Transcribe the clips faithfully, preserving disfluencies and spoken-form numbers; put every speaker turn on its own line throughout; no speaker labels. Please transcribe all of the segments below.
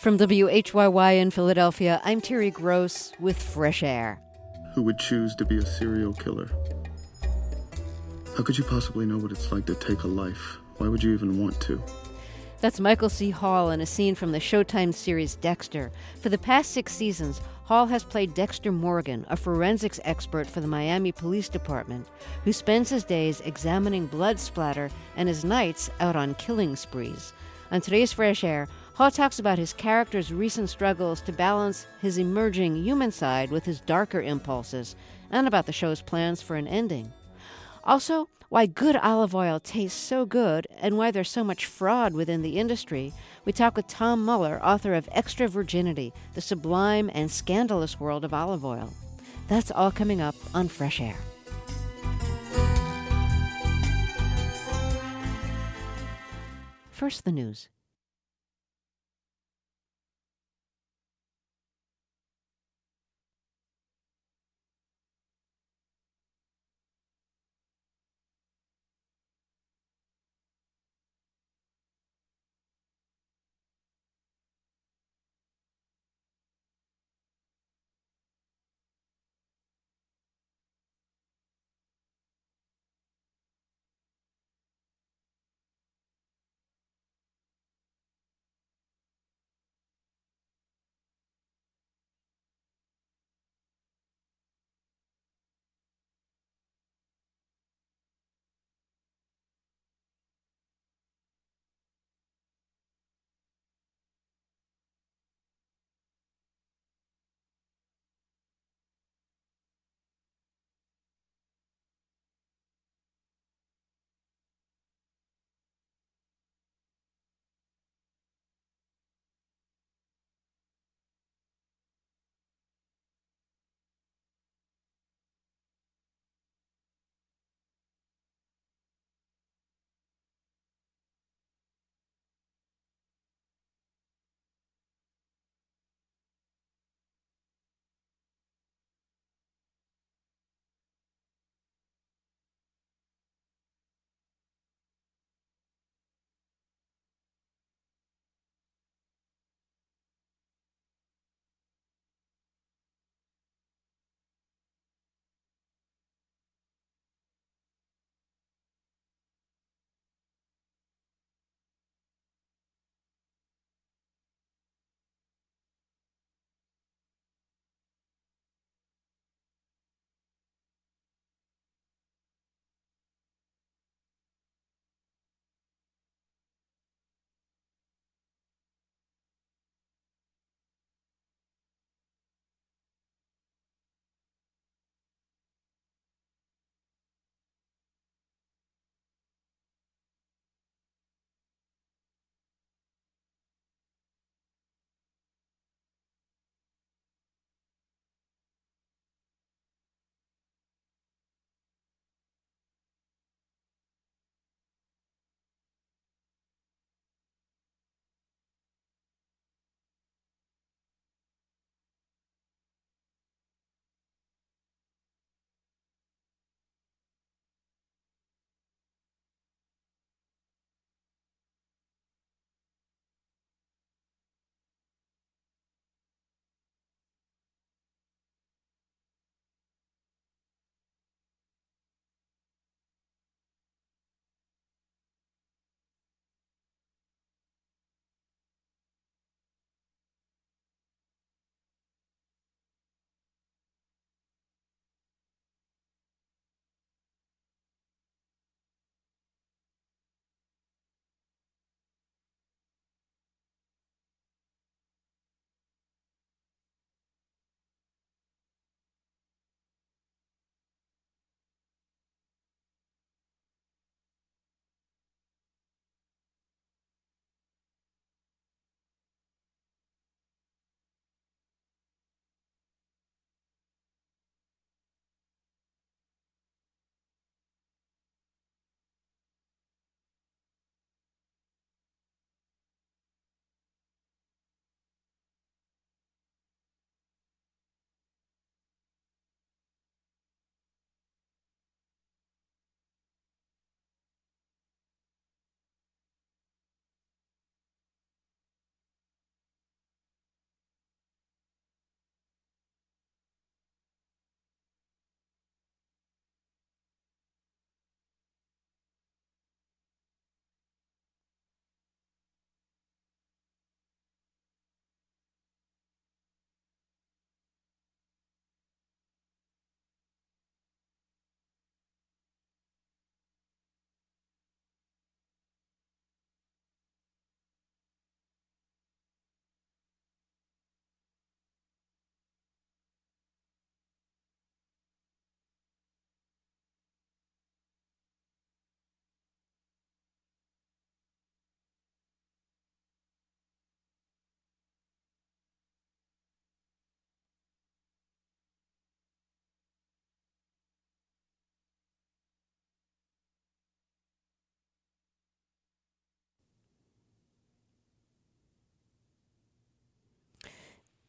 From W H Y Y in Philadelphia, I'm Terry Gross with Fresh Air.
Who would choose to be a serial killer? How could you possibly know what it's like to take a life? Why would you even want to?
That's Michael C. Hall in a scene from the Showtime series Dexter. For the past six seasons, Hall has played Dexter Morgan, a forensics expert for the Miami Police Department, who spends his days examining blood splatter and his nights out on killing sprees. On today's Fresh Air, Hall talks about his character's recent struggles to balance his emerging human side with his darker impulses, and about the show's plans for an ending. Also, why good olive oil tastes so good and why there's so much fraud within the industry. We talk with Tom Muller, author of Extra Virginity, The Sublime and Scandalous World of Olive Oil. That's all coming up on Fresh Air. First, the news.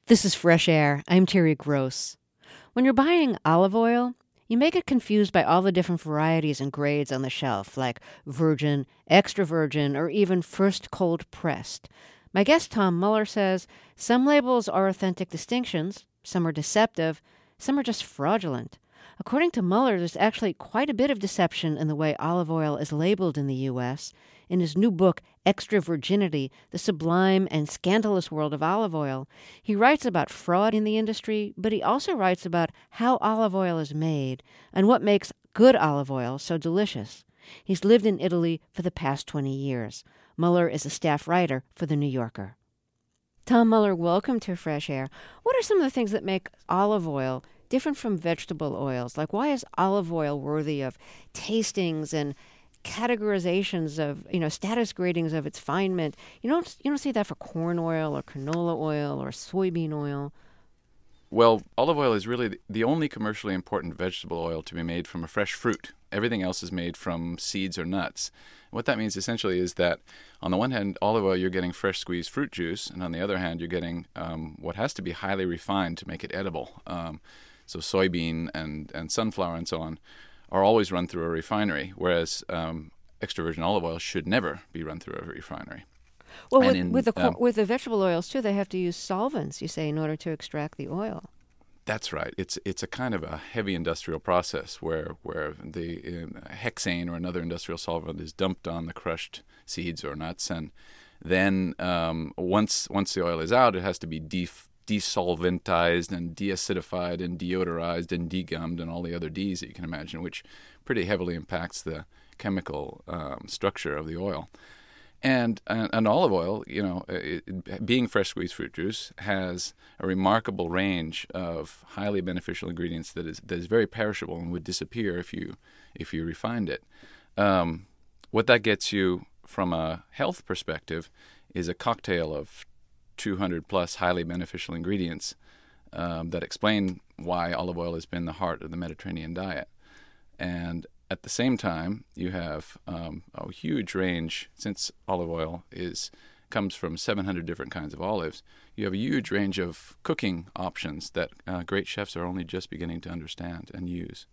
This is Fresh Air. I'm Terry Gross. When you're buying olive oil, you may get confused by all the different varieties and grades on the shelf, like virgin, extra virgin, or even first cold pressed. My guest Tom Muller says some labels are authentic distinctions, some are deceptive, some are just fraudulent. According to Muller, there's actually quite a bit of deception in the way olive oil is labeled in the U S In his new book, Extra Virginity, The Sublime and Scandalous World of Olive Oil, he writes about fraud in the industry, but he also writes about how olive oil is made and what makes good olive oil so delicious. He's lived in Italy for the past twenty years. Muller is a staff writer for The New Yorker. Tom Muller, welcome to Fresh Air. What are some of the things that make olive oil different from vegetable oils? Like, why is olive oil worthy of tastings and categorizations of, you know, status gradings of its finement? You don't you don't see that for corn oil or canola oil or soybean oil.
Well, olive oil is really the only commercially important vegetable oil to be made from a fresh fruit. Everything else is made from seeds or nuts. What that means essentially is that on the one hand, olive oil, you're getting fresh squeezed fruit juice, and on the other hand, you're getting um, what has to be highly refined to make it edible. Um, so soybean and, and sunflower and so on are always run through a refinery, whereas um, extra virgin olive oil should never be run through a refinery.
Well, with,
in,
with, the,
um,
with the vegetable oils, too, they have to use solvents, you say, in order to extract the oil.
That's right. It's it's a kind of a heavy industrial process where where the uh, hexane or another industrial solvent is dumped on the crushed seeds or nuts, and then um, once once the oil is out, it has to be def- desolventized and deacidified and deodorized and degummed and all the other Ds that you can imagine, which pretty heavily impacts the chemical um, structure of the oil. And an olive oil, you know, it, being fresh squeezed fruit juice, has a remarkable range of highly beneficial ingredients that is that is very perishable and would disappear if you if you refined it. Um, what that gets you from a health perspective is a cocktail of two hundred plus highly beneficial ingredients um, that explain why olive oil has been the heart of the Mediterranean diet. And at the same time, you have um, a huge range, since olive oil is comes from seven hundred different kinds of olives. You have a huge range of cooking options that uh, great chefs are only just beginning to understand and use.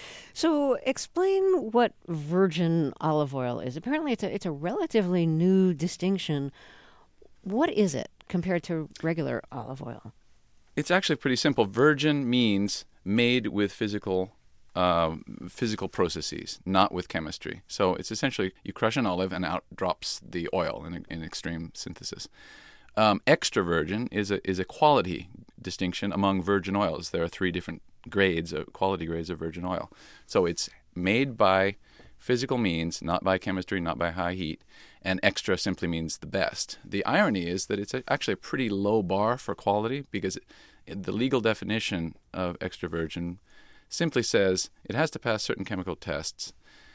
So explain what virgin olive oil is. Apparently it's a, it's a relatively new distinction. What is it compared to regular olive oil?
It's actually pretty simple. Virgin means made with physical Uh, physical processes, not with chemistry. So it's essentially you crush an olive and out drops the oil in, in extreme synthesis. Um, extra virgin is a is a quality distinction among virgin oils. There are three different grades, of quality grades of virgin oil. So it's made by physical means, not by chemistry, not by high heat, and extra simply means the best. The irony is that it's a, actually a pretty low bar for quality, because it, the legal definition of extra virgin simply says it has to pass certain chemical tests,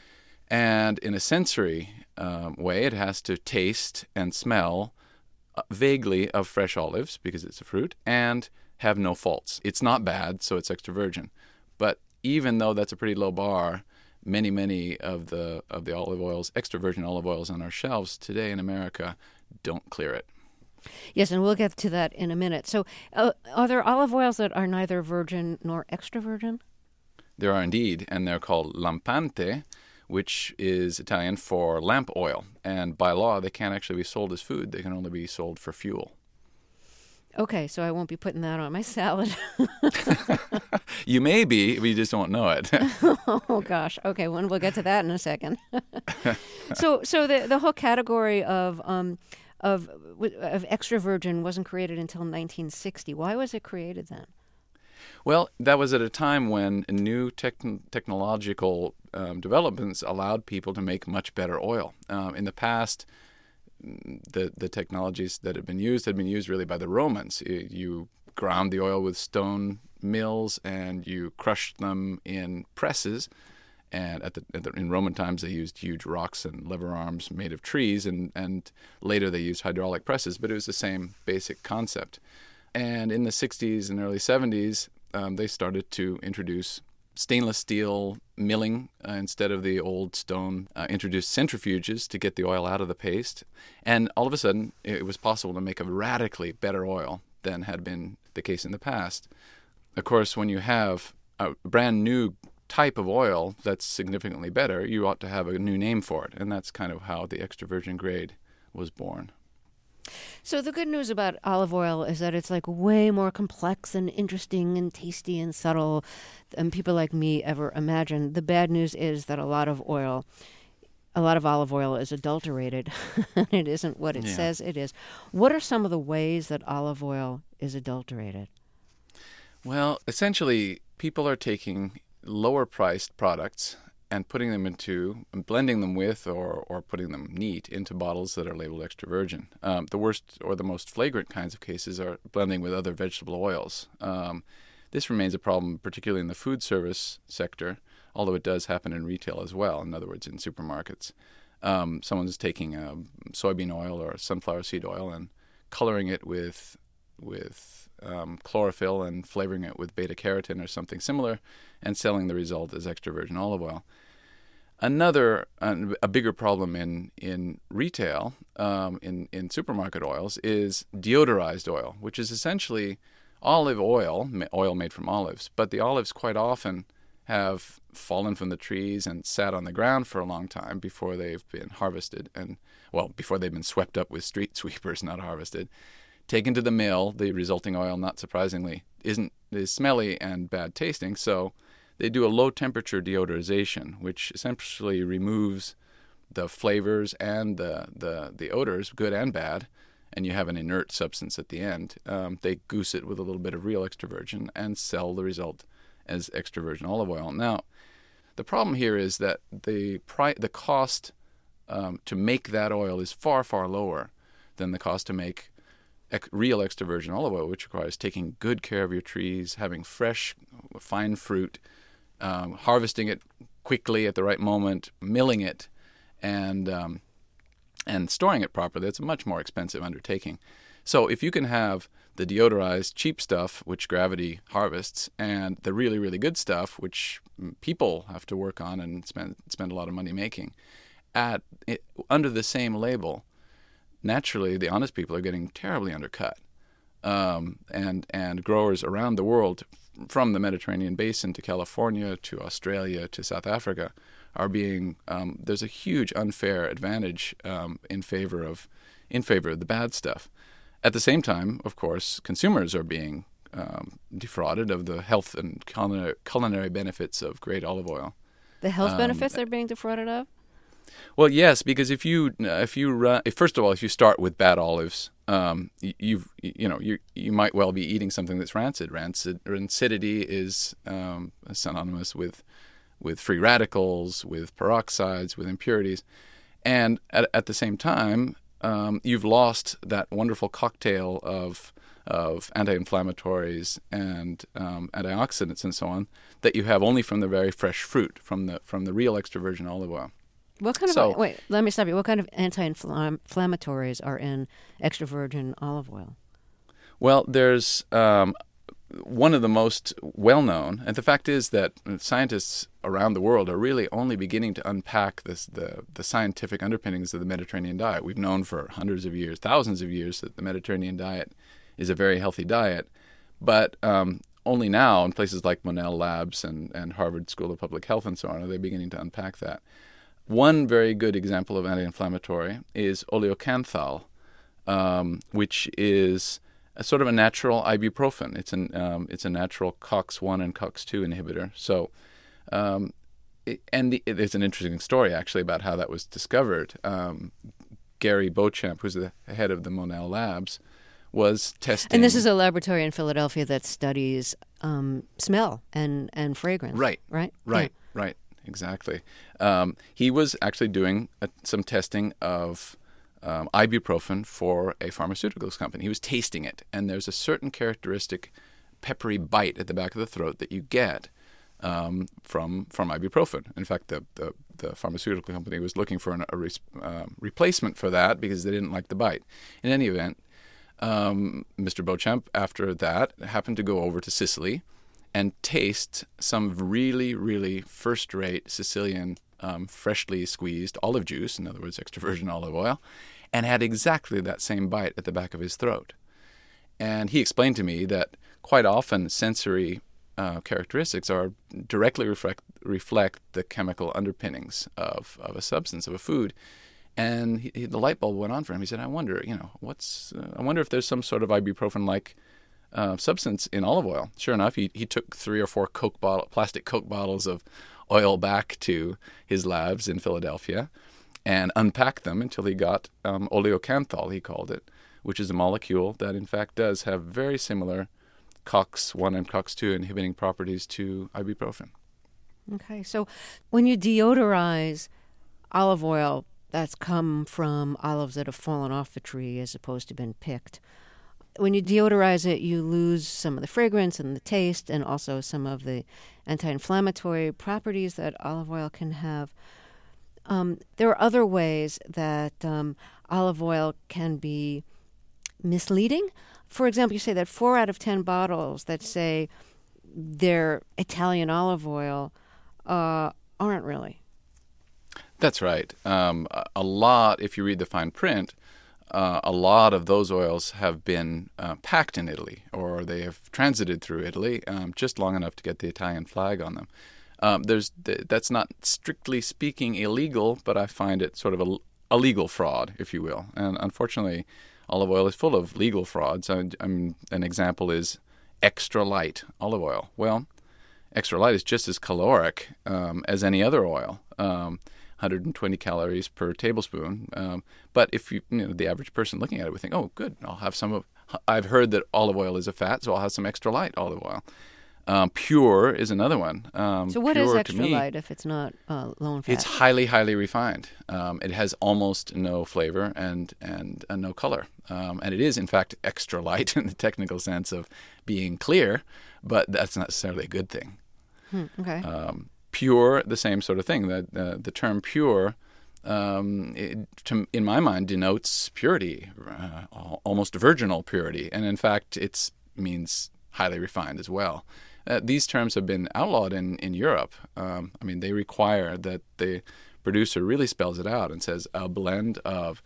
and in a sensory um, way, it has to taste and smell uh, vaguely of fresh olives, because it's a fruit, and have no faults. It's not bad, so it's extra virgin. But even though that's a pretty low bar, many, many of the of the olive oils, extra virgin olive oils on our shelves today in America don't clear it.
Yes, and we'll get to that in a minute. So uh, are there olive oils that are neither virgin nor extra virgin?
There are indeed, and they're called lampante, which is Italian for lamp oil. And by law, they can't actually be sold as food. They can only be sold for fuel.
Okay, so I won't be putting that on my salad.
You may be, but you just don't know it.
Oh, gosh. Okay, well, we'll get to that in a second. so so the, the whole category of, um, of, of extra virgin wasn't created until nineteen sixty. Why was it created then?
Well, that was at a time when new tech- technological um, developments allowed people to make much better oil. Um, in the past, the the technologies that had been used had been used really by the Romans. You, you ground the oil with stone mills and you crushed them in presses. And at the, at the in Roman times, they used huge rocks and lever arms made of trees, and, and later they used hydraulic presses. But it was the same basic concept. And in the sixties and early seventies, um, they started to introduce stainless steel milling uh, instead of the old stone, uh, introduced centrifuges to get the oil out of the paste. And all of a sudden, it was possible to make a radically better oil than had been the case in the past. Of course, when you have a brand new type of oil that's significantly better, you ought to have a new name for it. And that's kind of how the extra virgin grade was born.
So the good news about olive oil is that it's like way more complex and interesting and tasty and subtle than people like me ever imagined. The bad news is that a lot of oil, a lot of olive oil is adulterated. It isn't what it
yeah.
says it is. What are some of the ways that olive oil is adulterated?
Well, essentially, people are taking lower-priced products and putting them into, blending them with or, or putting them neat into bottles that are labeled extra virgin. Um, the worst or the most flagrant kinds of cases are blending with other vegetable oils. Um, this remains a problem, particularly in the food service sector, although it does happen in retail as well, in other words, in supermarkets. Um, someone's taking a soybean oil or sunflower seed oil and coloring it with with um, chlorophyll and flavoring it with beta-carotene or something similar and selling the result as extra virgin olive oil. Another, uh, a bigger problem in, in retail, um, in, in supermarket oils, is deodorized oil, which is essentially olive oil, oil made from olives. But the olives quite often have fallen from the trees and sat on the ground for a long time before they've been harvested, and, well, before they've been swept up with street sweepers, not harvested. Taken to the mill, the resulting oil, not surprisingly, isn't is smelly and bad tasting, so they do a low-temperature deodorization, which essentially removes the flavors and the, the, the odors, good and bad, and you have an inert substance at the end. Um, they goose it with a little bit of real extra virgin and sell the result as extra virgin olive oil. Now, the problem here is that the pri- the cost um, to make that oil is far, far lower than the cost to make Ex- real extra virgin olive oil, which requires taking good care of your trees, having fresh, fine fruit, um, harvesting it quickly at the right moment, milling it, and um, and storing it properly. It's a much more expensive undertaking. So if you can have the deodorized cheap stuff, which gravity harvests, and the really, really good stuff, which people have to work on and spend spend a lot of money making, at it, under the same label, naturally, the honest people are getting terribly undercut. Um, and and growers around the world, from the Mediterranean basin to California to Australia to South Africa, are being um, there's a huge unfair advantage um, in favor of in favor of the bad stuff. At the same time, of course, consumers are being um, defrauded of the health and culinary, culinary benefits of great olive oil.
The health
Um,
benefits they're being defrauded of?
Well, yes, because if you if you run, if, first of all, if you start with bad olives, um, you, you've you know you you might well be eating something that's rancid. Rancid rancidity is um, synonymous with with free radicals, with peroxides, with impurities, and at at the same time, um, you've lost that wonderful cocktail of of anti-inflammatories and um, antioxidants and so on that you have only from the very fresh fruit, from the from the real extra virgin olive oil.
What kind of
So-
wait? Let me stop you. What kind of anti-inflammatories are in extra virgin olive oil?
Well, there's um, one of the most well-known, and the fact is that scientists around the world are really only beginning to unpack this, the the scientific underpinnings of the Mediterranean diet. We've known for hundreds of years, thousands of years, that the Mediterranean diet is a very healthy diet, but um, only now in places like Monell Labs and, and Harvard School of Public Health and so on are they beginning to unpack that. One very good example of anti-inflammatory is oleocanthal, um, which is a sort of a natural ibuprofen. It's an um, it's a natural COX one and COX two inhibitor. So, um, it, and the, there's an interesting story actually about how that was discovered. Um, Gary Beauchamp, who's the head of the Monell Labs, was testing.
And this is a laboratory in Philadelphia that studies um, smell and, and fragrance.
Right.
Right.
Right. Right. Exactly. Um, he was actually doing a, some testing of um, ibuprofen for a pharmaceuticals company. He was tasting it, and there's a certain characteristic peppery bite at the back of the throat that you get um, from from ibuprofen. In fact, the, the, the pharmaceutical company was looking for an, a re, uh, replacement for that because they didn't like the bite. In any event, um, Mister Beauchamp, after that, happened to go over to Sicily and taste some really, really first-rate Sicilian um, freshly squeezed olive juice, in other words, extra virgin olive oil, and had exactly that same bite at the back of his throat. And he explained to me that quite often sensory uh, characteristics are directly reflect reflect the chemical underpinnings of, of a substance, of a food. And he, he, the light bulb went on for him. He said, "I wonder, you know, what's? Uh, I wonder if there's some sort of ibuprofen-like uh, substance in olive oil." Sure enough, he he took three or four Coke bottle, plastic Coke bottles of oil back to his labs in Philadelphia, and unpacked them until he got um, oleocanthal, he called it, which is a molecule that in fact does have very similar COX one and COX two inhibiting properties to ibuprofen.
Okay, so when you deodorize olive oil that's come from olives that have fallen off the tree as opposed to been picked, when you deodorize it, you lose some of the fragrance and the taste and also some of the anti-inflammatory properties that olive oil can have. Um, there are other ways that um, olive oil can be misleading. For example, you say that four out of ten bottles that say they're Italian olive oil uh, aren't really.
That's right. Um, a lot, if you read the fine print, uh, a lot of those oils have been uh, packed in Italy, or they have transited through Italy um, just long enough to get the Italian flag on them. Um, there's that's not strictly speaking illegal, but I find it sort of a, a legal fraud, if you will. And unfortunately, olive oil is full of legal frauds. I, I'm, an example is extra light olive oil. Well, extra light is just as caloric um, as any other oil. Um, one hundred twenty calories per tablespoon. Um, but if you, you know, the average person looking at it would think, oh, good, I'll have some of, I've heard that olive oil is a fat, so I'll have some extra light olive oil. Um, pure is another one. Um,
so what is
pure,
extra
me,
light if it's not uh, low in fat?
It's highly, highly refined. Um, it has almost no flavor and, and uh, no color. Um, and it is, in fact, extra light in the technical sense of being clear, but that's not necessarily a good thing.
Hmm, okay.
Um, Pure, the same sort of thing. The, uh, the term pure, um, it, to, in my mind, denotes purity, uh, almost virginal purity. And in fact, it means highly refined as well. Uh, these terms have been outlawed in, in Europe. Um, I mean, they require that the producer really spells it out and says a blend of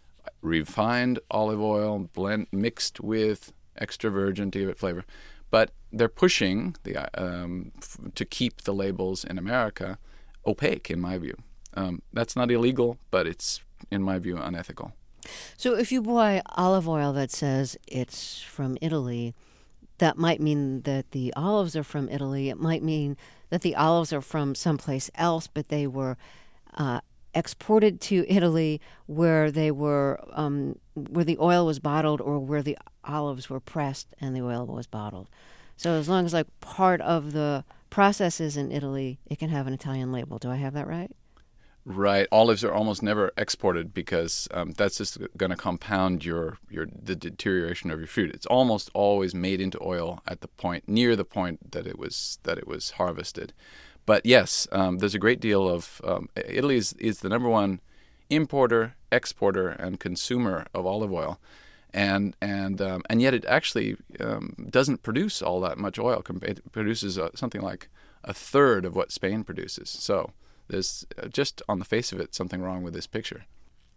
refined olive oil blend mixed with extra virgin to give it flavor. But they're pushing the um, f- to keep the labels in America opaque, in my view. Um, that's not illegal, but it's, in my view, unethical.
So if you buy olive oil that says it's from Italy, that might mean that the olives are from Italy. It might mean that the olives are from someplace else, but they were uh, exported to Italy where they were um, where the oil was bottled or where the olives were pressed and the oil was bottled. So as long as like part of the process is in Italy, it can have an Italian label. Do I have that right?
Right. Olives are almost never exported because um, that's just going to compound your, your the deterioration of your fruit. It's almost always made into oil at the point near the point that it was that it was harvested. But yes, um, there's a great deal of um, Italy is, is the number one importer, exporter, and consumer of olive oil, and and um, and yet it actually um, doesn't produce all that much oil. It produces uh, something like a third of what Spain produces. So there's uh, just on the face of it something wrong with this picture.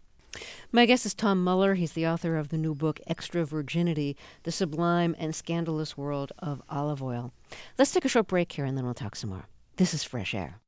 My guest is Tom Muller. He's the author of the new book, Extra Virginity, The Sublime and Scandalous World of Olive Oil. Let's take a short break here and then we'll talk some more. This is Fresh Air.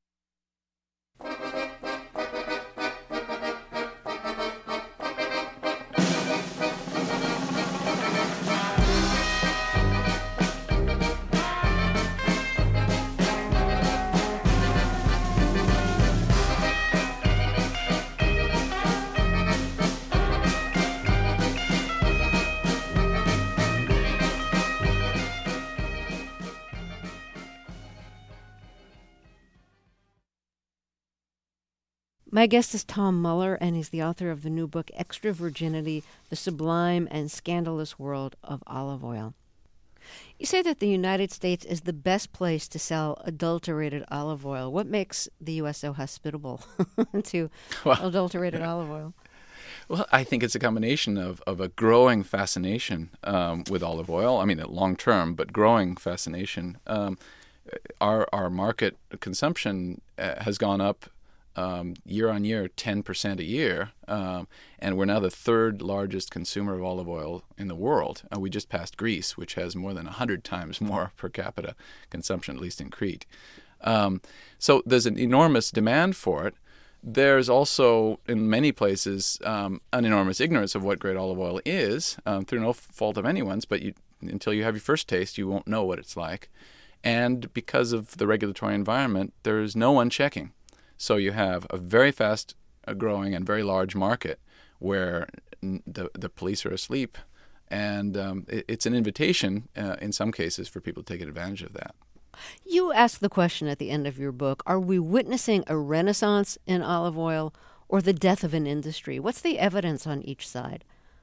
My guest is Tom Muller, and he's the author of the new book, Extra Virginity, The Sublime and Scandalous World of Olive Oil. You say that the United States is the best place to sell adulterated olive oil. What makes the U S so hospitable to well, adulterated yeah. olive oil?
Well, I think it's a combination of, of a growing fascination um, with olive oil. I mean, long term, but growing fascination. Um, our our market consumption uh, has gone up um, year on year, ten percent a year. Um, and we're now the third largest consumer of olive oil in the world. Uh, we just passed Greece, which has more than one hundred times more per capita consumption, at least in Crete. Um, so there's an enormous demand for it. There's also, in many places, um, an enormous ignorance of what great olive oil is, um, through no fault of anyone's, but you, until you have your first taste, you won't know what it's like. And because of the regulatory environment, there's no one checking. So you have a very fast growing and very large market where the, the police are asleep, and um, it, it's an invitation, uh, in some cases, for people to take advantage of that.
You ask the question at the end of your book, are we witnessing a renaissance in olive oil or the death of an industry? What's the evidence on each side?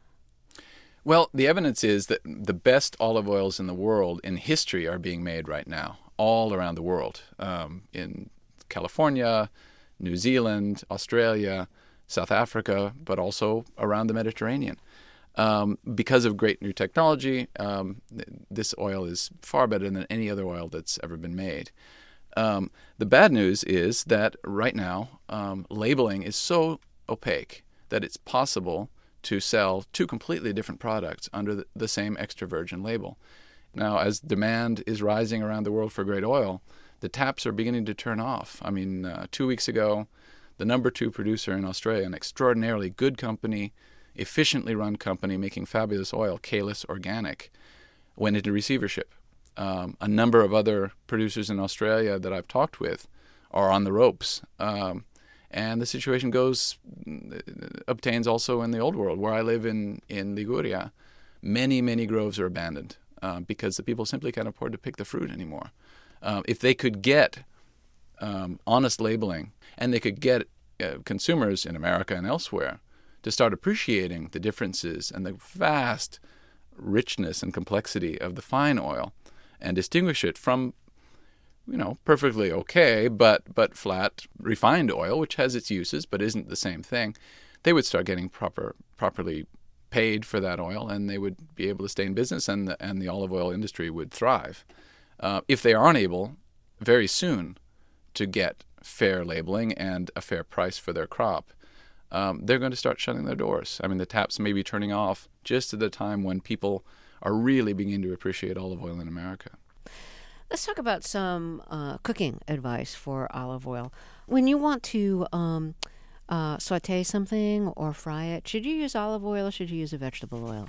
Well, the evidence is that the best olive oils in the world in history are being made right now, all around the world, um, in California, New Zealand, Australia, South Africa, but also around the Mediterranean. Um, because of great new technology, um, this oil is far better than any other oil that's ever been made. Um, the bad news is that right now, um, labeling is so opaque that it's possible to sell two completely different products under the, the same extra virgin label. Now, as demand is rising around the world for great oil, the taps are beginning to turn off. I mean, uh, two weeks ago, the number two producer in Australia, an extraordinarily good company, efficiently run company making fabulous oil, Kalis Organic, went into receivership. Um, a number of other producers in Australia that I've talked with are on the ropes. Um, and the situation goes, obtains also in the old world. Where I live in, in Liguria, many, many groves are abandoned uh, because the people simply can't afford to pick the fruit anymore. Um, if they could get um, honest labeling, and they could get uh, consumers in America and elsewhere to start appreciating the differences and the vast richness and complexity of the fine oil, and distinguish it from, you know, perfectly okay, but but flat refined oil, which has its uses but isn't the same thing, they would start getting proper properly paid for that oil, and they would be able to stay in business, and the, and the olive oil industry would thrive. Uh, if they aren't able, very soon, to get fair labeling and a fair price for their crop, Um, they're going to start shutting their doors. I mean, the taps may be turning off just at the time when people are really beginning to appreciate olive oil in America.
Let's talk about some uh, cooking advice for olive oil. When you want to um, uh, saute something or fry it, should you use olive oil or should you use a vegetable oil?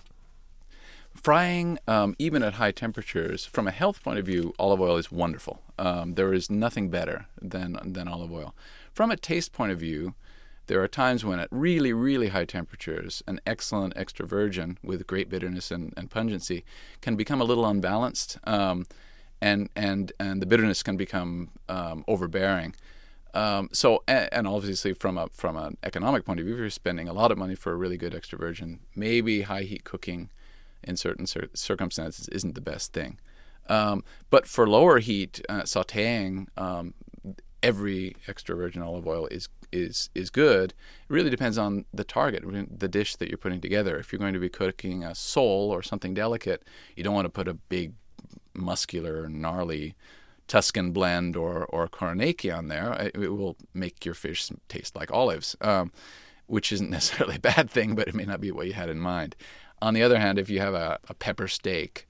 Frying, um, even at high temperatures, from a health point of view, olive oil is wonderful. Um, there is nothing better than than olive oil. From a taste point of view, there are times when at really, really high temperatures, an excellent extra virgin with great bitterness and, and pungency can become a little unbalanced, um, and and and the bitterness can become um, overbearing. Um, so, and, and obviously, from a from an economic point of view, if you're spending a lot of money for a really good extra virgin, maybe high heat cooking in certain cir- circumstances isn't the best thing. Um, but for lower heat, uh, sautéing, um, every extra virgin olive oil is is is good. It really depends on the target, the dish that you're putting together. If you're going to be cooking a sole or something delicate, you don't want to put a big, muscular, gnarly Tuscan blend or or Koronaki on there. It, it will make your fish taste like olives, um, which isn't necessarily a bad thing, but it may not be what you had in mind. On the other hand, if you have a, a pepper steak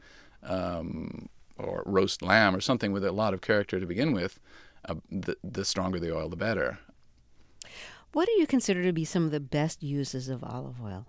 um, or roast lamb or something with a lot of character to begin with, uh, the, the stronger the oil, the better.
What do you consider to be some of the best uses of olive oil?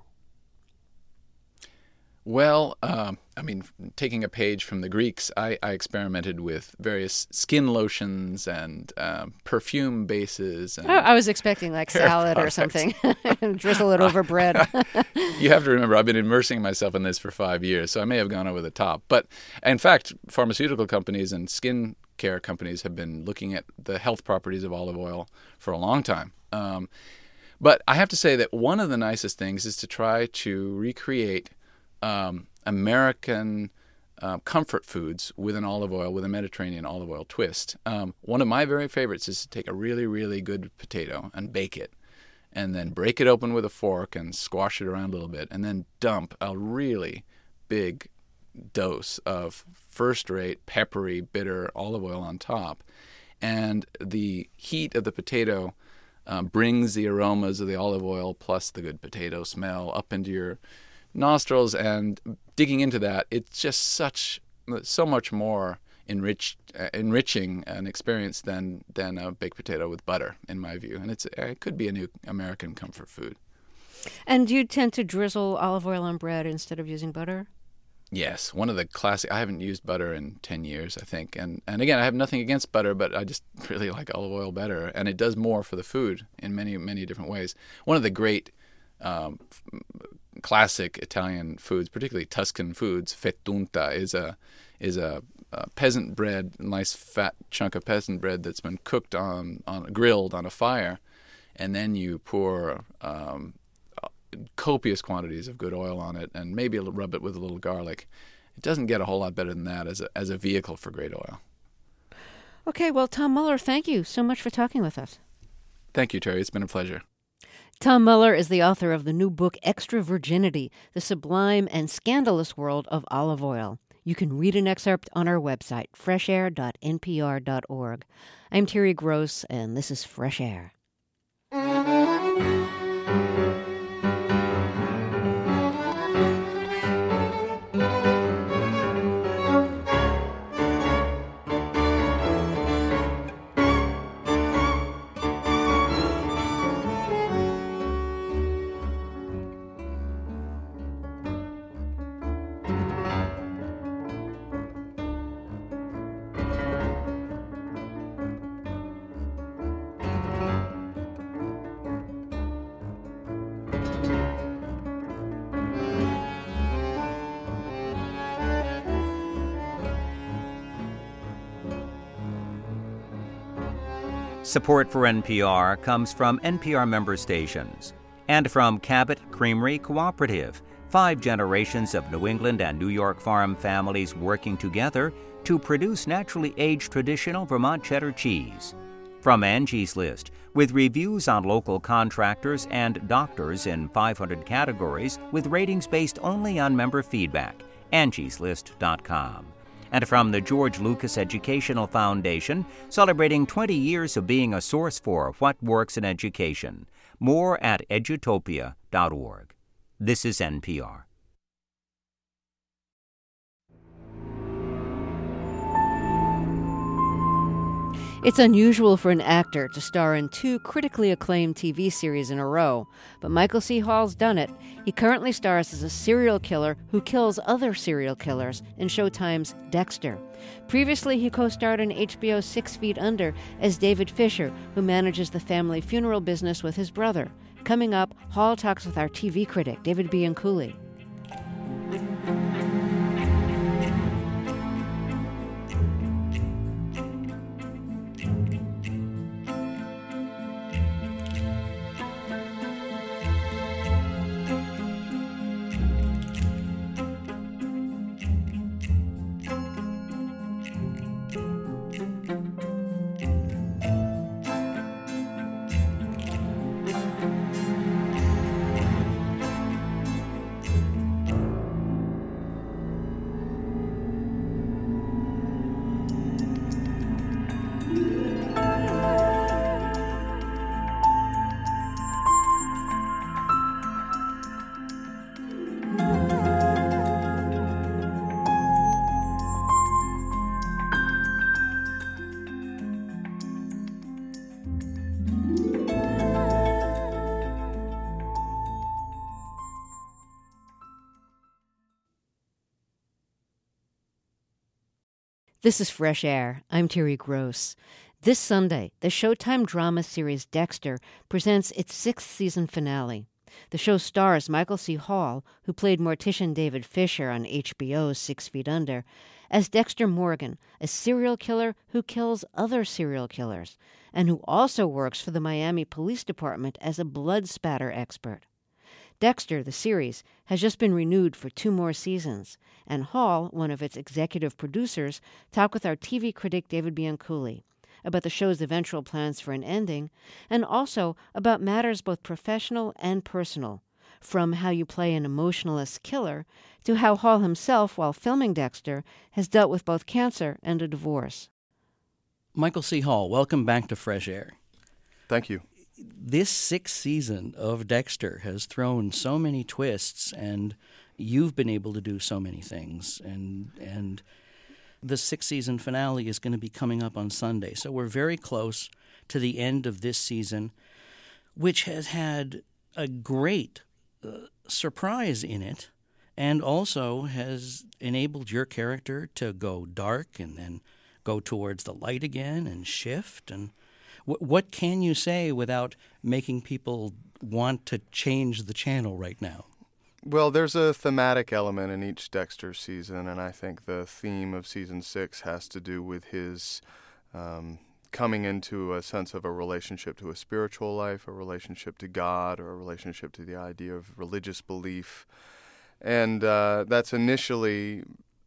Well, um, I mean, taking a page from the Greeks, I, I experimented with various skin lotions and um, perfume bases. And
I, I was expecting like salad or something, and drizzle it over bread.
You have to remember, I've been immersing myself in this for five years, so I may have gone over the top. But in fact, pharmaceutical companies and skin care companies have been looking at the health properties of olive oil for a long time. Um, but I have to say that one of the nicest things is to try to recreate Um, American uh, comfort foods with an olive oil, with a Mediterranean olive oil twist. Um, one of my very favorites is to take a really, really good potato and bake it, and then break it open with a fork and squash it around a little bit, and then dump a really big dose of first-rate, peppery, bitter olive oil on top. And the heat of the potato uh, brings the aromas of the olive oil plus the good potato smell up into your nostrils. And digging into that, it's just such so much more enriched, uh, enriching an experience than than a baked potato with butter, in my view. And it's it could be a new American comfort food.
And do you tend to drizzle olive oil on bread instead of using butter?
Yes, one of the classic. I haven't used butter in ten years, I think. And and again, I have nothing against butter, but I just really like olive oil better. And it does more for the food in many, many different ways. One of the great um, classic Italian foods, particularly Tuscan foods, fettunta, is a is a, a peasant bread, a nice fat chunk of peasant bread that's been cooked on, on grilled on a fire. And then you pour um, copious quantities of good oil on it, and maybe rub it with a little garlic. It doesn't get a whole lot better than that as a as a vehicle for great oil.
Okay, well, Tom Muller, thank you so much for talking with us.
Thank you, Terry. It's been a pleasure.
Tom Muller is the author of the new book, Extra Virginity, The Sublime and Scandalous World of Olive Oil. You can read an excerpt on our website, fresh air dot n p r dot org. I'm Terry Gross, and this is Fresh Air.
Support for N P R comes from N P R member stations and from Cabot Creamery Cooperative, five generations of New England and New York farm families working together to produce naturally aged traditional Vermont cheddar cheese. From Angie's List, with reviews on local contractors and doctors in five hundred categories with ratings based only on member feedback, angies list dot com. And from the George Lucas Educational Foundation, celebrating twenty years of being a source for what works in education. More at edutopia dot org. This is N P R.
It's unusual for an actor to star in two critically acclaimed T V series in a row, but Michael C. Hall's done it. He currently stars as a serial killer who kills other serial killers in Showtime's Dexter. Previously, he co-starred in H B O's Six Feet Under as David Fisher, who manages the family funeral business with his brother. Coming up, Hall talks with our T V critic, David Bianculli. This is Fresh Air. I'm Terry Gross. This Sunday, the Showtime drama series Dexter presents its sixth season finale. The show stars Michael C. Hall, who played mortician David Fisher on H B O's Six Feet Under, as Dexter Morgan, a serial killer who kills other serial killers, and who also works for the Miami Police Department as a blood spatter expert. Dexter, the series, has just been renewed for two more seasons, and Hall, one of its executive producers, talked with our T V critic David Bianculli about the show's eventual plans for an ending, and also about matters both professional and personal, from how you play an emotionless killer to how Hall himself, while filming Dexter, has dealt with both cancer and a divorce.
Michael C. Hall, welcome back to Fresh Air.
Thank you.
this sixth season of Dexter has thrown so many twists, and you've been able to do so many things. And and the sixth season finale is going to be coming up on Sunday. So we're very close to the end of this season, which has had a great uh, surprise in it, and also has enabled your character to go dark and then go towards the light again and shift. And w- what can you say without making people want to change the channel right now?
Well, there's a thematic element in each Dexter season, and I think the theme of season six has to do with his um, coming into a sense of a relationship to a spiritual life, a relationship to God, or a relationship to the idea of religious belief. And uh, that's initially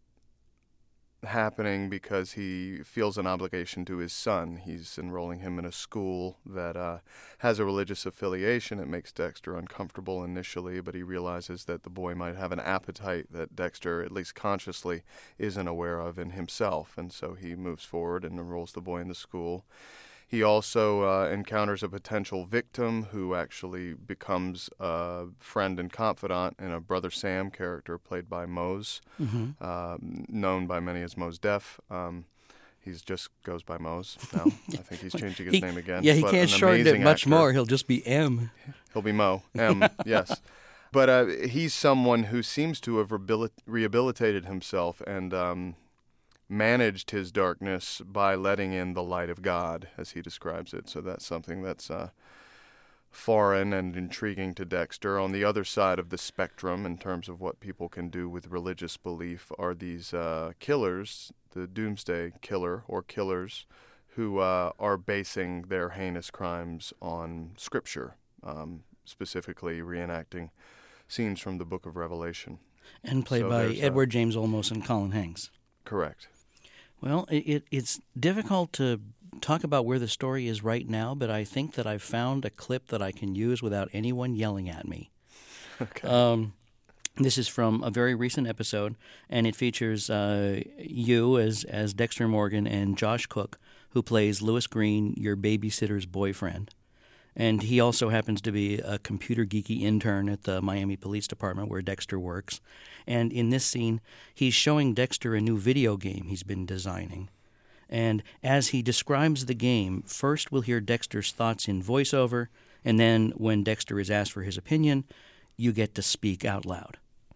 happening because he feels an obligation to his son. He's enrolling him in a school that uh, has a religious affiliation. It makes Dexter uncomfortable initially, but he realizes that the boy might have an appetite that Dexter, at least consciously, isn't aware of in himself, and so he moves forward and enrolls the boy in the school. He also uh, encounters a potential victim who actually becomes a friend and confidant in a Brother Sam character played by Mose, mm-hmm. uh, known by many as Mose Def. Um, he just goes by Mose now. I think he's changing his
he,
name again.
Yeah, he
but
can't shorten it much
actor.
more. He'll just be M.
He'll be Mo, M, yes. But uh, he's someone who seems to have rehabil- rehabilitated himself and um, managed his darkness by letting in the light of God, as he describes it. So that's something that's uh, foreign and intriguing to Dexter. On the other side of the spectrum, in terms of what people can do with religious belief, are these uh, killers, the Doomsday Killer or killers, who uh, are basing their heinous crimes on Scripture, um, specifically reenacting scenes from the Book of Revelation.
And played so by Edward uh, James Olmos and Colin Hanks.
Correct.
Well, it, it's difficult to talk about where the story is right now, but I think that I've found a clip that I can use without anyone yelling at me.
Okay.
Um, this is from a very recent episode, and it features uh, you as, as Dexter Morgan and Josh Cook, who plays Lewis Green, your babysitter's boyfriend. And he also happens to be a computer geeky intern at the Miami Police Department where Dexter works. And in this scene, he's showing Dexter a new video game he's been designing. And as he describes the game, first we'll hear Dexter's thoughts in voiceover, and then when Dexter is asked for his opinion, you get to speak out loud.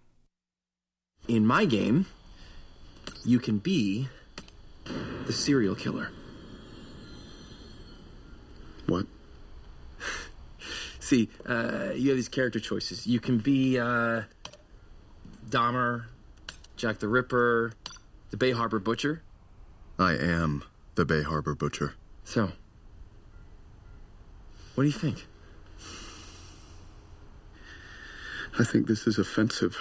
In my game, you can be the serial killer.
What?
See, uh, you have these character choices. You can be uh, Dahmer, Jack the Ripper, the Bay Harbor Butcher.
I am the Bay Harbor Butcher.
So, what do you think?
I think this is offensive.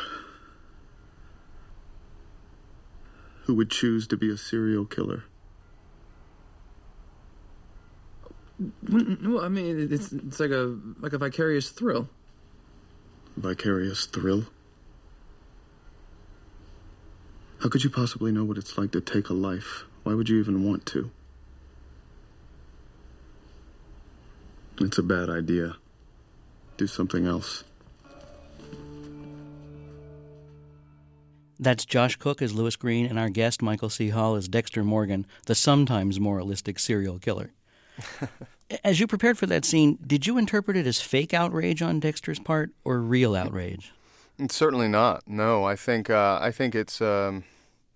Who would choose to be a serial killer?
Well, I mean, it's it's like a like a vicarious thrill.
Vicarious thrill? How could you possibly know what it's like to take a life? Why would you even want to? It's a bad idea. Do something else.
That's Josh Cook as Lewis Green, and our guest, Michael C. Hall, as Dexter Morgan, the sometimes moralistic serial killer. As you prepared for that scene, did you interpret it as fake outrage on Dexter's part or real outrage?
It's certainly not. No, I think uh, I think it's um,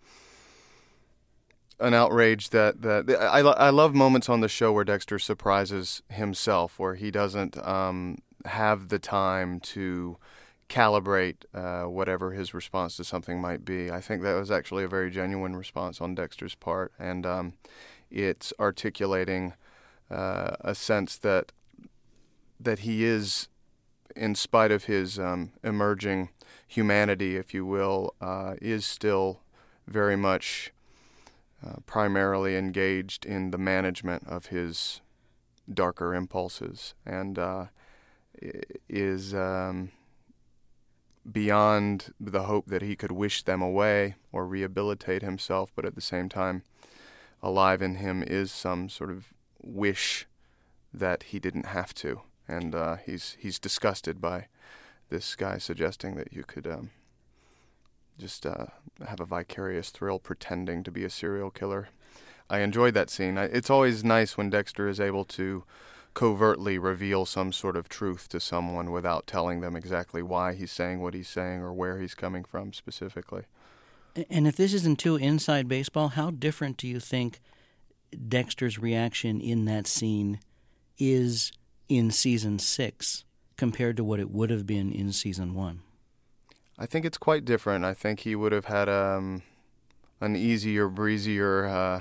an outrage that that I, I love moments on the show where Dexter surprises himself, where he doesn't um, have the time to calibrate uh, whatever his response to something might be. I think that was actually a very genuine response on Dexter's part, and um, it's articulating Uh, a sense that that he is, in spite of his um, emerging humanity, if you will, uh, is still very much uh, primarily engaged in the management of his darker impulses, and uh, is um, beyond the hope that he could wish them away or rehabilitate himself, but at the same time, alive in him is some sort of wish that he didn't have to. and uh, he's he's disgusted by this guy suggesting that you could um, just uh, have a vicarious thrill pretending to be a serial killer. I enjoyed that scene. I, it's always nice when Dexter is able to covertly reveal some sort of truth to someone without telling them exactly why he's saying what he's saying or where he's coming from specifically.
And if this isn't too inside baseball, how different do you think Dexter's reaction in that scene is in season six compared to what it would have been in season one?
I think it's quite different. I think he would have had um, an easier, breezier uh,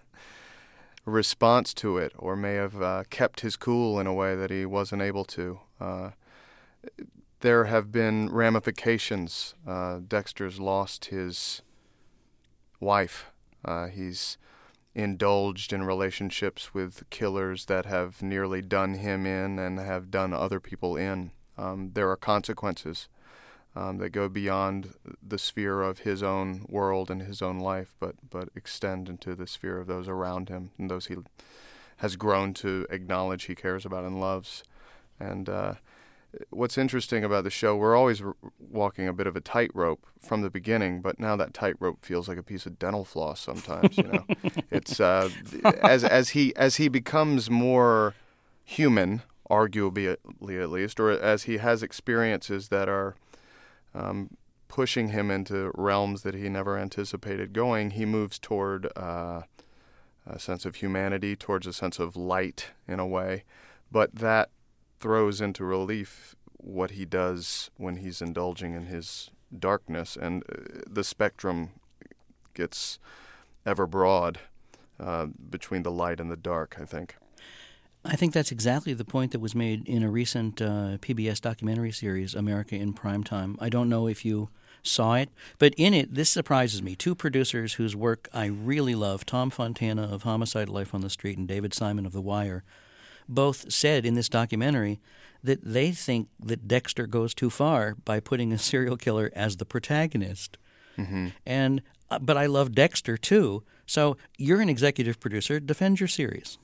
response to it, or may have uh, kept his cool in a way that he wasn't able to. Uh, there have been ramifications. Uh, Dexter's lost his wife. Uh, he's indulged in relationships with killers that have nearly done him in and have done other people in. Um, there are consequences um, that go beyond the sphere of his own world and his own life, but, but extend into the sphere of those around him and those he has grown to acknowledge he cares about and loves. And uh, what's interesting about the show, we're always r- walking a bit of a tightrope from the beginning, but now that tightrope feels like a piece of dental floss sometimes. You know, it's uh, as as he as he becomes more human, arguably at least, or as he has experiences that are um, pushing him into realms that he never anticipated going, he moves toward uh, a sense of humanity, towards a sense of light in a way, but that throws into relief what he does when he's indulging in his darkness, and the spectrum gets ever broad uh, between the light and the dark, I think.
I think that's exactly the point that was made in a recent uh, P B S documentary series, America in Primetime. I don't know if you saw it, but in it, this surprises me. Two producers whose work I really love, Tom Fontana of Homicide: Life on the Street and David Simon of The Wire, both said in this documentary that they think that Dexter goes too far by putting a serial killer as the protagonist. Mm-hmm. And uh, but I love Dexter too. So you're an executive producer. Defend your series.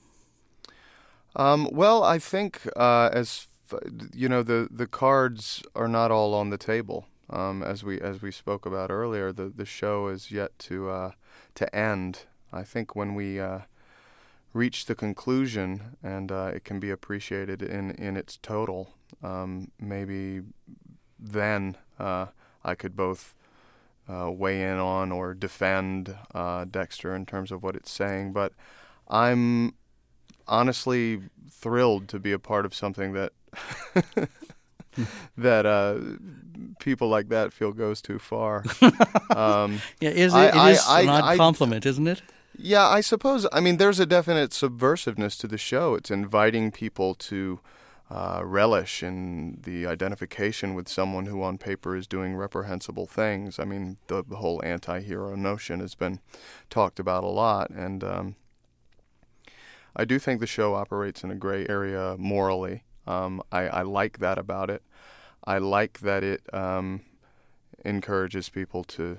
Um, well, I think uh, as f- you know, the, the cards are not all on the table. Um, as we as we spoke about earlier, the the show is yet to uh, to end. I think when we uh, reach the conclusion, and uh, it can be appreciated in, in its total, um, maybe then uh, I could both uh, weigh in on or defend uh, Dexter in terms of what it's saying. But I'm honestly thrilled to be a part of something that that uh, people like that feel goes too far. Um,
yeah, is it,
I,
it is
I,
an odd
I,
compliment, isn't it?
Yeah, I suppose. I mean, there's a definite subversiveness to the show. It's inviting people to uh, relish in the identification with someone who on paper is doing reprehensible things. I mean, the, the whole anti-hero notion has been talked about a lot, and um, I do think the show operates in a gray area morally. Um, I, I like that about it. I like that it um, encourages people to,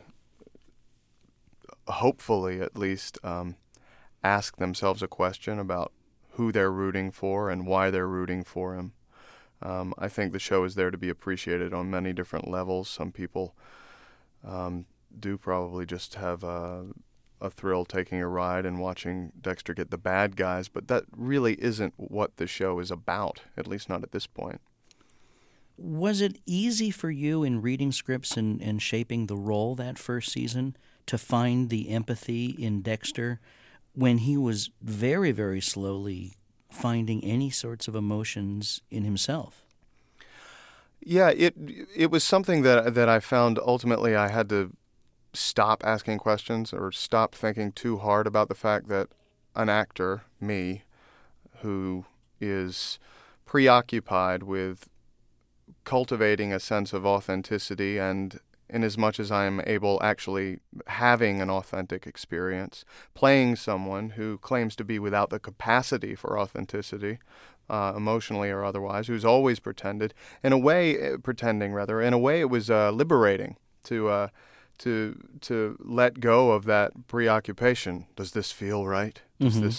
hopefully at least, um, ask themselves a question about who they're rooting for and why they're rooting for him. Um, I think the show is there to be appreciated on many different levels. Some people um, do probably just have a, a thrill taking a ride and watching Dexter get the bad guys, but that really isn't what the show is about, at least not at this point.
Was it easy for you in reading scripts and, and shaping the role that first season to find the empathy in Dexter when he was very, very slowly finding any sorts of emotions in himself?
Yeah, it it was something that that I found ultimately I had to stop asking questions or stop thinking too hard about the fact that an actor, me, who is preoccupied with cultivating a sense of authenticity and in as much as I'm able actually having an authentic experience, playing someone who claims to be without the capacity for authenticity, uh, emotionally or otherwise, who's always pretended, in a way, pretending rather, in a way it was uh, liberating to uh, to to let go of that preoccupation. Does this feel right? Does mm-hmm. this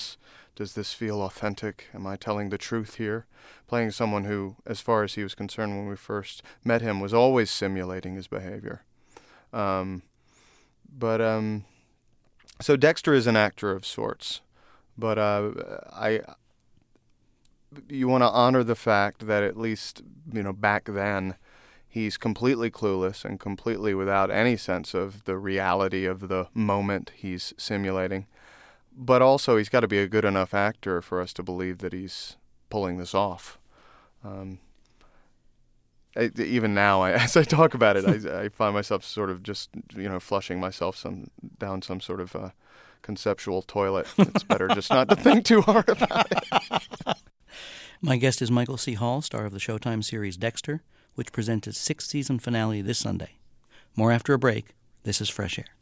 does this feel authentic? Am I telling the truth here? Playing someone who, as far as he was concerned when we first met him, was always simulating his behavior. Um, but um, so Dexter is an actor of sorts, but uh, I. You want to honor the fact that at least, you know, back then, he's completely clueless and completely without any sense of the reality of the moment he's simulating. But also, he's got to be a good enough actor for us to believe that he's pulling this off. Um, I, even now, I, as I talk about it, I, I find myself sort of just, you know, flushing myself some down some sort of uh, conceptual toilet. It's better just not to think too hard about it.
My guest is Michael C. Hall, star of the Showtime series Dexter, which presents its sixth season finale this Sunday. More after a break. This is Fresh Air.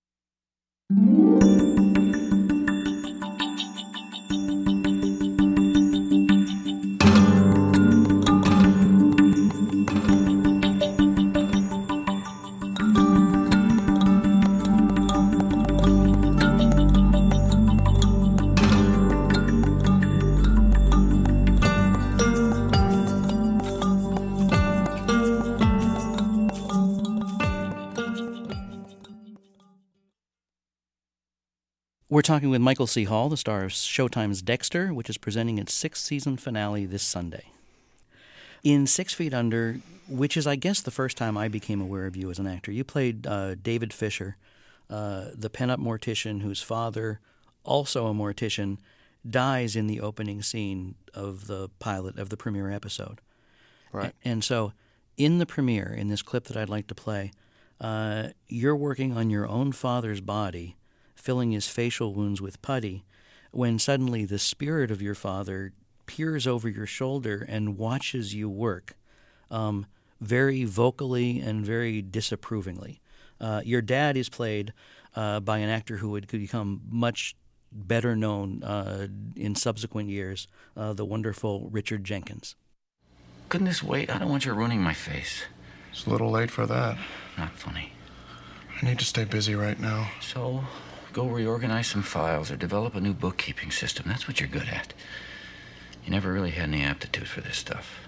We're talking with Michael C. Hall, the star of Showtime's Dexter, which is presenting its sixth season finale this Sunday. In Six Feet Under, which is, I guess, the first time I became aware of you as an actor, you played uh, David Fisher, uh, the pen-up mortician whose father, also a mortician, dies in the opening scene of the pilot, of the premiere episode.
Right.
A- and so in the premiere, in this clip that I'd like to play, uh, you're working on your own father's body, filling his facial wounds with putty, when suddenly the spirit of your father peers over your shoulder and watches you work, um, very vocally and very disapprovingly. Uh, your dad is played uh, by an actor who would become much better known uh, in subsequent years, uh, the wonderful Richard Jenkins.
Couldn't this wait? I don't want you ruining my face.
It's a little late for that.
Not funny.
I need to stay busy right now.
So, go reorganize some files or develop a new bookkeeping system. That's what you're good at. You never really had any aptitude for this stuff.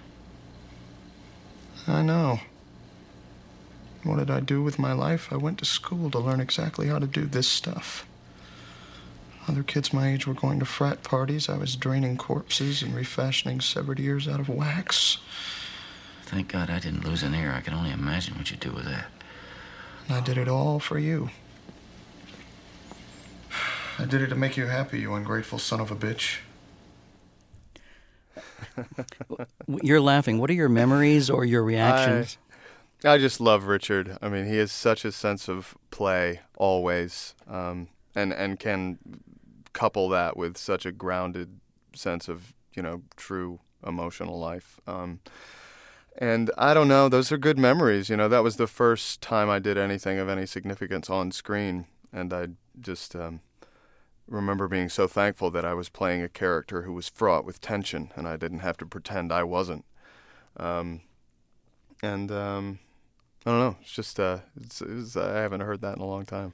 I know. What did I do with my life? I went to school to learn exactly how to do this stuff. Other kids my age were going to frat parties. I was draining corpses and refashioning severed ears out of wax.
Thank God I didn't lose an ear. I can only imagine what you'd do with that.
And I did it all for you. I did it to make you happy, you ungrateful son of a bitch.
You're laughing. What are your memories or your reactions?
I, I just love Richard. I mean, he has such a sense of play always, um, and and can couple that with such a grounded sense of, you know, true emotional life. Um, and I don't know, those are good memories. You know, that was the first time I did anything of any significance on screen, and I just um, remember being so thankful that I was playing a character who was fraught with tension, and I didn't have to pretend I wasn't. Um, and um, I don't know. It's just uh, it's, it's, I haven't heard that in a long time.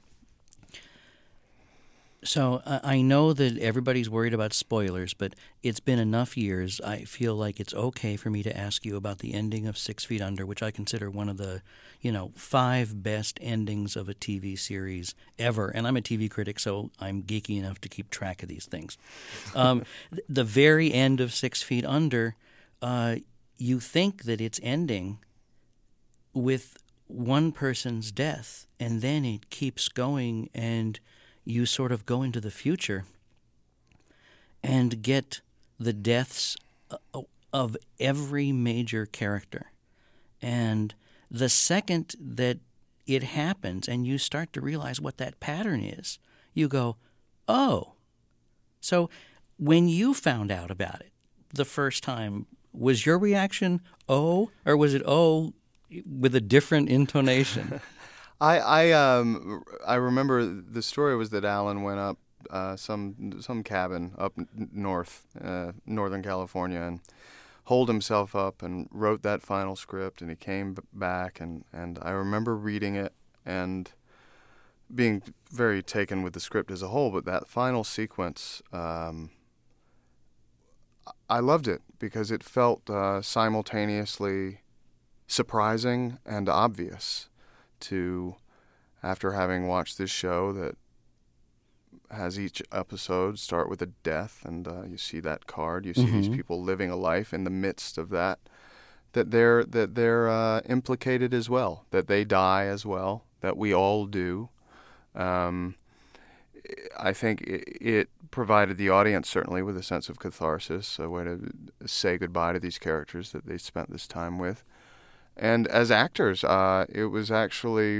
So uh, I know that everybody's worried about spoilers, but it's been enough years. I feel like it's okay for me to ask you about the ending of Six Feet Under, which I consider one of the, you know, five best endings of a T V series ever. And I'm a T V critic, so I'm geeky enough to keep track of these things. Um, th- the very end of Six Feet Under, uh, you think that it's ending with one person's death, and then it keeps going, and you sort of go into the future and get the deaths of every major character. And the second that it happens and you start to realize what that pattern is, you go, oh. So when you found out about it the first time, was your reaction, oh, or was it oh with a different intonation?
I I um I remember the story was that Alan went up uh, some some cabin up n- north, uh, Northern California, and holed himself up and wrote that final script, and he came b- back, and, and I remember reading it and being very taken with the script as a whole, but that final sequence um, I loved it because it felt uh, simultaneously surprising and obvious to, after having watched this show that has each episode start with a death, and uh, you see that card, you see mm-hmm. these people living a life in the midst of that, that they're that they're uh, implicated as well, that they die as well, that we all do. Um, I think it, it provided the audience certainly with a sense of catharsis, a way to say goodbye to these characters that they spent this time with. And as actors, uh, it was actually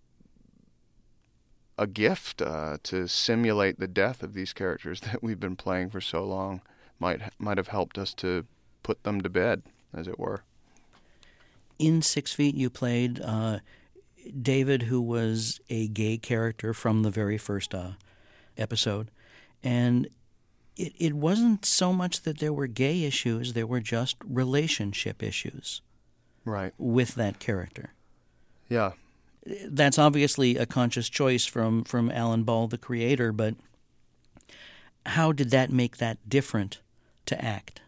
a gift uh, to simulate the death of these characters that we've been playing for so long. Might might have helped us to put them to bed, as it were.
In Six Feet, you played uh, David, who was a gay character from the very first uh, episode. And it, it wasn't so much that there were gay issues, there were just relationship issues.
Right.
With that character.
Yeah.
That's obviously a conscious choice from, from Alan Ball, the creator, but how did that make that different to act?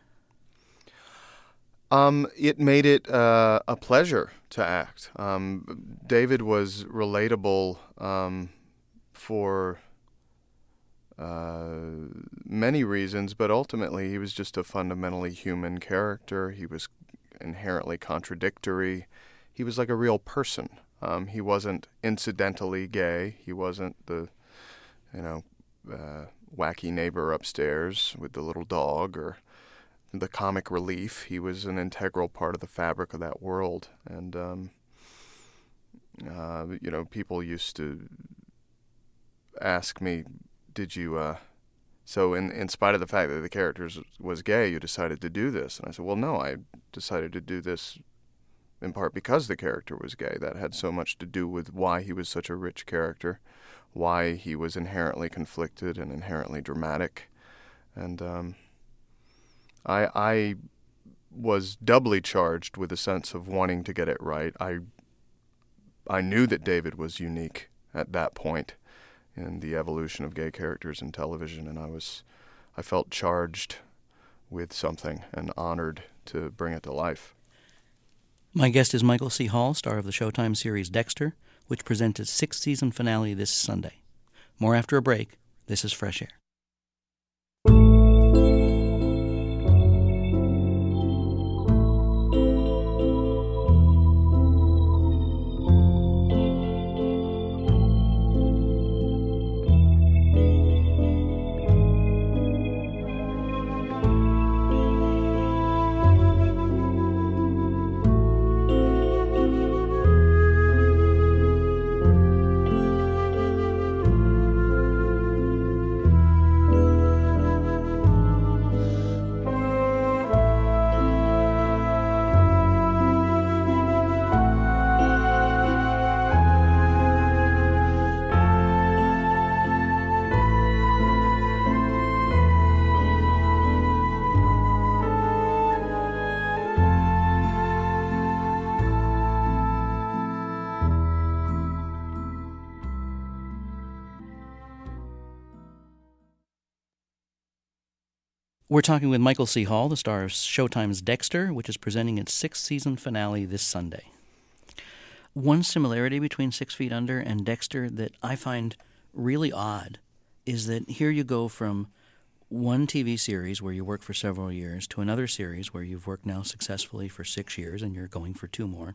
Um, it made it uh, a pleasure to act. Um, David was relatable um, for uh, many reasons, but ultimately he was just a fundamentally human character. He was inherently contradictory. He was like a real person. Um, he wasn't incidentally gay. He wasn't the, you know, uh, wacky neighbor upstairs with the little dog or the comic relief. He was an integral part of the fabric of that world. And, um, uh, you know, people used to ask me, did you, uh, so in, in spite of the fact that the character was gay, you decided to do this? And I said, well, no, I decided to do this in part because the character was gay. That had so much to do with why he was such a rich character, why he was inherently conflicted and inherently dramatic. And um, I, I was doubly charged with a sense of wanting to get it right. I, I knew that David was unique at that point in the evolution of gay characters in television, and I was, I felt charged with something and honored to bring it to life.
My guest is Michael C. Hall, star of the Showtime series Dexter, which presents its sixth season finale this Sunday. More after a break. This is Fresh Air. We're talking with Michael C. Hall, the star of Showtime's Dexter, which is presenting its sixth season finale this Sunday. One similarity between Six Feet Under and Dexter that I find really odd is that here you go from one T V series where you work for several years to another series where you've worked now successfully for six years and you're going for two more,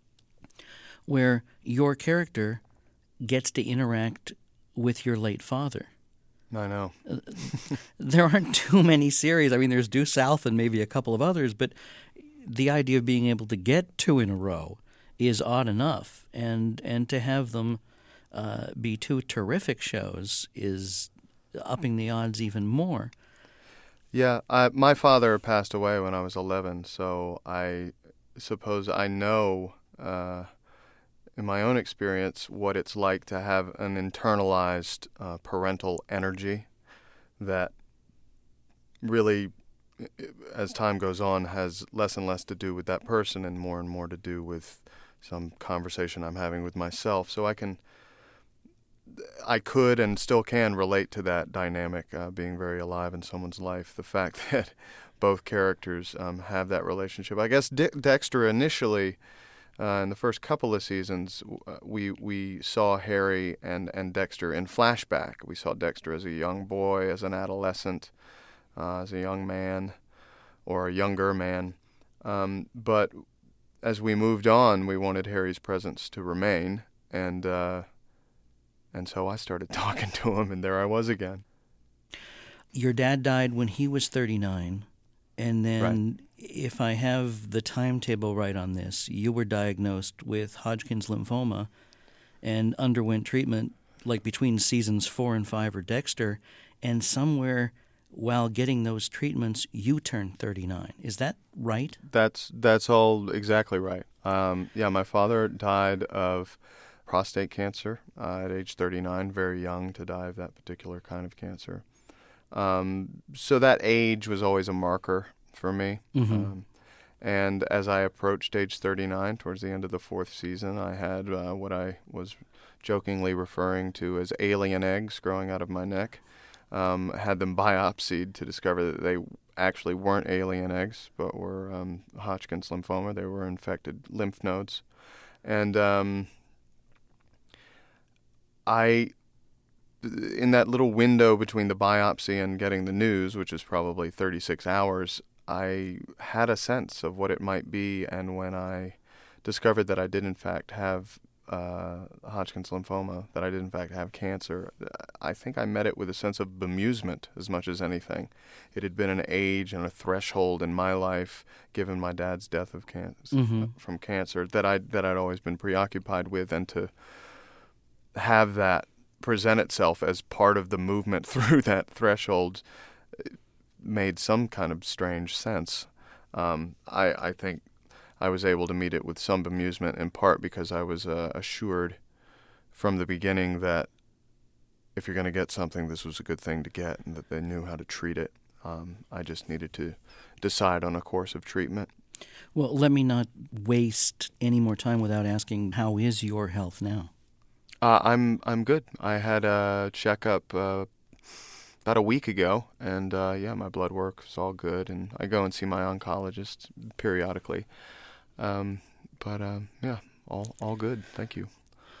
where your character gets to interact with your late father.
I know.
There aren't too many series. I mean, there's Due South and maybe a couple of others, but the idea of being able to get two in a row is odd enough. And and to have them uh, be two terrific shows is upping the odds even more.
Yeah, I, my father passed away when I was eleven, so I suppose I know uh, in my own experience what it's like to have an internalized uh, parental energy that really, as time goes on, has less and less to do with that person and more and more to do with some conversation I'm having with myself. So I can, I could and still can relate to that dynamic uh, being very alive in someone's life. The fact that both characters um, have that relationship. I guess De- Dexter initially, uh, in the first couple of seasons, we we saw Harry and, and Dexter in flashback. We saw Dexter as a young boy, as an adolescent, uh, as a young man, or a younger man. Um, but as we moved on, we wanted Harry's presence to remain, and uh, and so I started talking to him, and there I was again.
Your dad died when he was thirty-nine, and then, right. If I have the timetable right on this, you were diagnosed with Hodgkin's lymphoma and underwent treatment like between seasons four and five of Dexter, and somewhere while getting those treatments, you turned thirty-nine. Is that right?
That's that's all exactly right. Um, yeah, my father died of prostate cancer uh, at age thirty-nine, very young to die of that particular kind of cancer. Um, so that age was always a marker for me.
Mm-hmm.
Um, and as I approached age thirty-nine, towards the end of the fourth season, I had uh, what I was jokingly referring to as alien eggs growing out of my neck. Um, had them biopsied to discover that they actually weren't alien eggs, but were um, Hodgkin's lymphoma. They were infected lymph nodes. And um, I... in that little window between the biopsy and getting the news, which is probably thirty-six hours, I had a sense of what it might be. And when I discovered that I did in fact have uh, Hodgkin's lymphoma, that I did in fact have cancer, I think I met it with a sense of bemusement as much as anything. It had been an age and a threshold in my life, given my dad's death of cancer,
mm-hmm.
from cancer, that I that I'd always been preoccupied with, and to have that present itself as part of the movement through that threshold made some kind of strange sense. Um, I, I think I was able to meet it with some bemusement, in part because I was uh, assured from the beginning that if you're going to get something, this was a good thing to get, and that they knew how to treat it. Um, I just needed to decide on a course of treatment.
Well, let me not waste any more time without asking, how is your health now?
Uh, I'm I'm good. I had a checkup uh, about a week ago, and uh, yeah, my blood work is all good, and I go and see my oncologist periodically. Um, but uh, yeah, all all good. Thank you.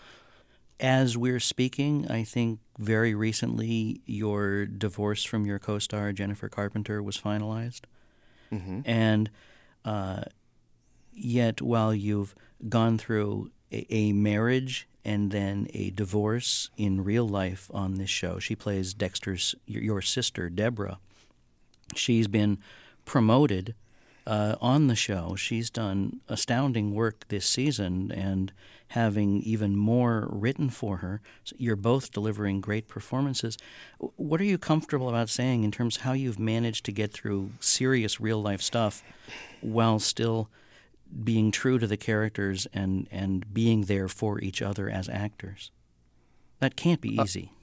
As we're speaking, I think very recently your divorce from your co-star Jennifer Carpenter was finalized,
mm-hmm.
and uh, yet while you've gone through a, a marriage and then a divorce in real life on this show. She plays Dexter's, your sister, Deborah. She's been promoted uh, on the show. She's done astounding work this season and having even more written for her. So you're both delivering great performances. What are you comfortable about saying in terms of how you've managed to get through serious real-life stuff while still being true to the characters and, and being there for each other as actors? That can't be easy.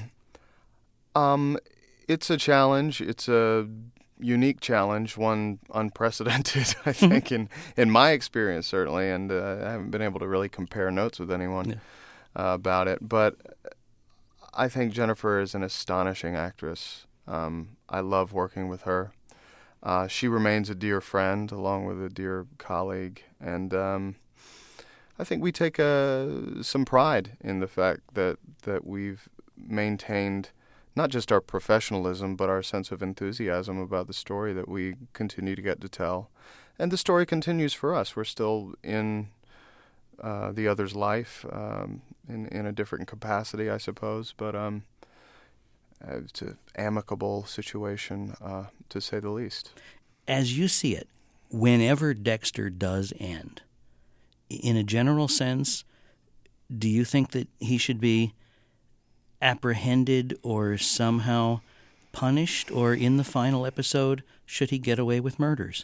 Uh, um, it's a challenge. It's a unique challenge, one unprecedented, I think, in, in my experience, certainly, and uh, I haven't been able to really compare notes with anyone
yeah.
uh, about it. But I think Jennifer is an astonishing actress. Um, I love working with her. Uh, she remains a dear friend, along with a dear colleague, and um, I think we take uh, some pride in the fact that, that we've maintained not just our professionalism, but our sense of enthusiasm about the story that we continue to get to tell. And the story continues for us. We're still in uh, the other's life, um, in, in a different capacity, I suppose, but um, it's an amicable situation, uh, to say the least.
As you see it, whenever Dexter does end, in a general sense, do you think that he should be apprehended or somehow punished, or in the final episode, should he get away with murders?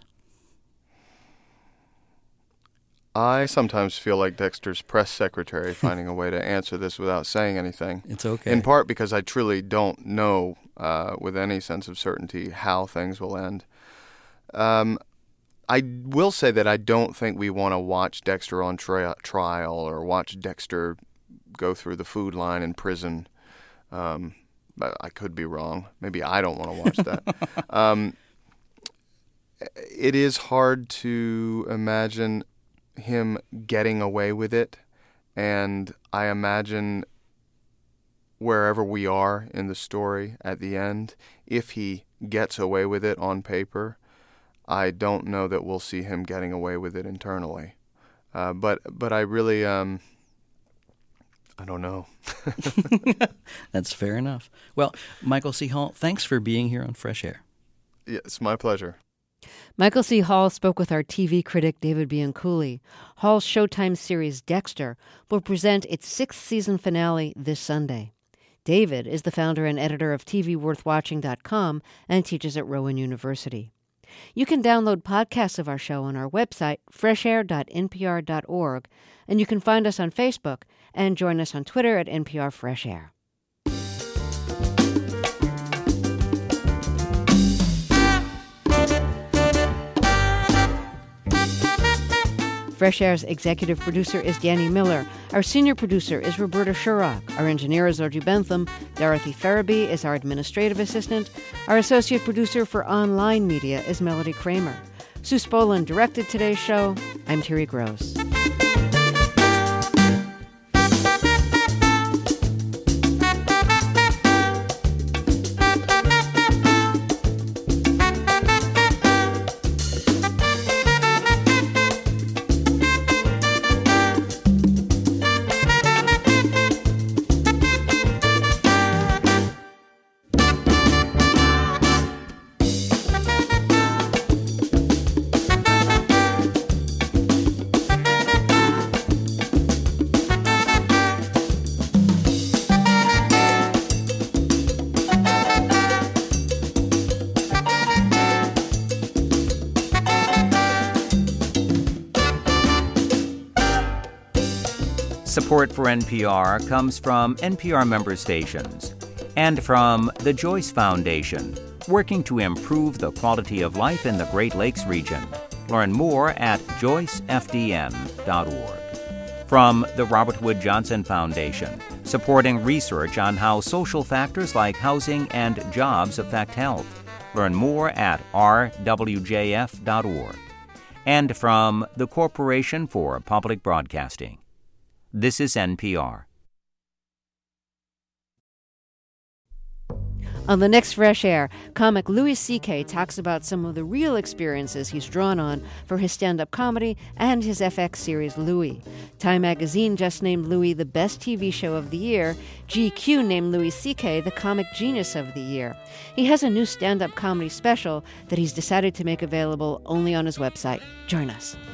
I sometimes feel like Dexter's press secretary, finding a way to answer this without saying anything.
It's okay.
In part because I truly don't know uh, with any sense of certainty how things will end. Um, I will say that I don't think we want to watch Dexter on tri- trial or watch Dexter go through the food line in prison. Um, but I could be wrong. Maybe I don't want to watch that. um, it is hard to imagine him getting away with it, and I imagine wherever we are in the story at the end, if he gets away with it on paper, I don't know that we'll see him getting away with it internally. Uh, but but I really, um, I don't know.
That's fair enough. Well, Michael C. Hall, thanks for being here on Fresh Air.
Yeah, it's my pleasure.
Michael C. Hall spoke with our T V critic David Bianculli. Hall's Showtime series Dexter will present its sixth season finale this Sunday. David is the founder and editor of T V Worth Watching dot com and teaches at Rowan University. You can download podcasts of our show on our website, fresh air dot n p r dot org, and you can find us on Facebook and join us on Twitter at N P R Fresh Air. Fresh Air's executive producer is Danny Miller. Our senior producer is Roberta Shurrock. Our engineer is Audrey Bentham. Dorothy Farabee is our administrative assistant. Our associate producer for online media is Melody Kramer. Sue Spolin directed today's show. I'm Terry Gross.
Support for N P R comes from N P R member stations and from the Joyce Foundation, working to improve the quality of life in the Great Lakes region. Learn more at joyce f d n dot org. From the Robert Wood Johnson Foundation, supporting research on how social factors like housing and jobs affect health. Learn more at r w j f dot org. And from the Corporation for Public Broadcasting. This is N P R.
On the next Fresh Air, comic Louis C K talks about some of the real experiences he's drawn on for his stand-up comedy and his F X series Louis. Time magazine just named Louis the best T V show of the year. G Q named Louis C K the comic genius of the year. He has a new stand-up comedy special that he's decided to make available only on his website. Join us.